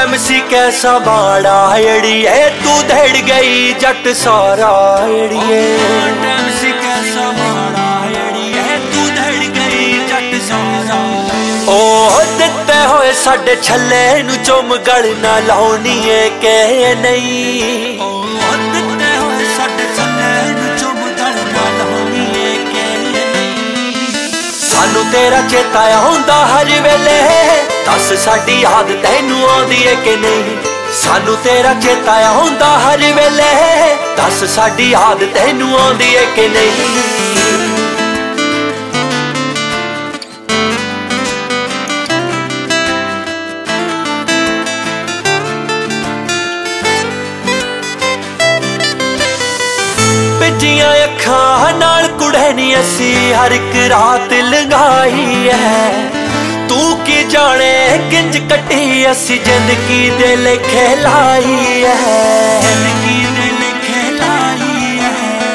time सी कैसा बाड़ा एड़िए तू धड़ गई जट सारा एड़िए टाइम सी कैसा बाड़ा एड़िए तू धड़ गई जट सारा ओ दिते होए साडे छल्ले नू चुम गल ना लाउनी है के नहीं ओ दिते होए साडे छल्ले नू चुम गल ना लाउनी है के नहीं सानू तेरा चेता आउंदा हर वेले दस साडी याद तैनू आउंदी है कि नहीं सानू तेरा चेता आउंदा हर वेले दस साडी याद तैनू आउंदी है कि नहीं बिजियां अखां नाल कुड़े नी असी हर एक रात लंघाई है तू की जाने किंज कटी असी जिंदगी दे लेखे लाई है जिंदगी दे लेखे लाई है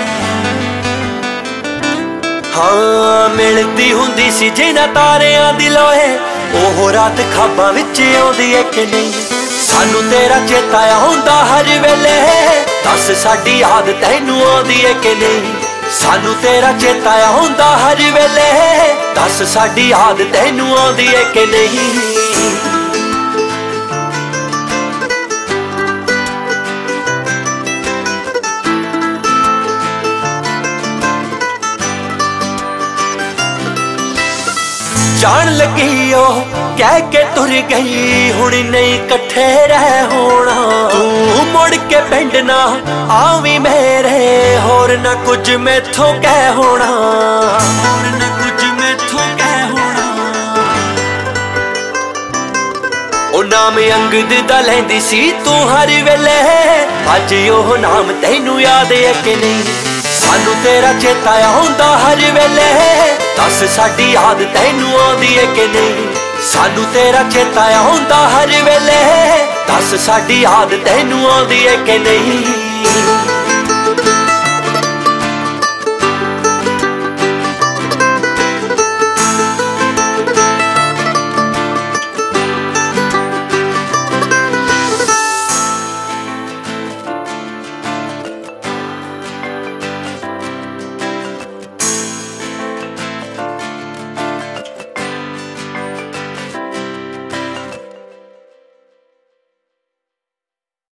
हाँ मिलती हुंदी सी जिन्हां तारियां दी लोए ओह रात खाबां विच आउंदी है कि नहीं सानू तेरा चेता आउंदा हर वेले दस साडी याद तैनू आउंदी है कि नहीं सानू तेरा चेता आउंदा हर वेले दस साडी याद तैनू आउंदी है कि नहीं जान लगी ओ कह के तुर गई हुण नहीं कट्ठे रह होना तू मुड़ के पिंड ना आवी मेरे होर ना कुछ मैथों कह होना होर ना कुछ मैथों कह होना ओ नाम अंगद दा लैंदी सी तू हर वेले अज ओह नाम तैनू याद है कि नहीं सानू तेरा चेता आउंदा हर वेले दस साडी याद तैनू आउंदी है कि नहीं सानू तेरा चेता आउंदा हर वेले दस साडी याद तैनू आउंदी है कि नहीं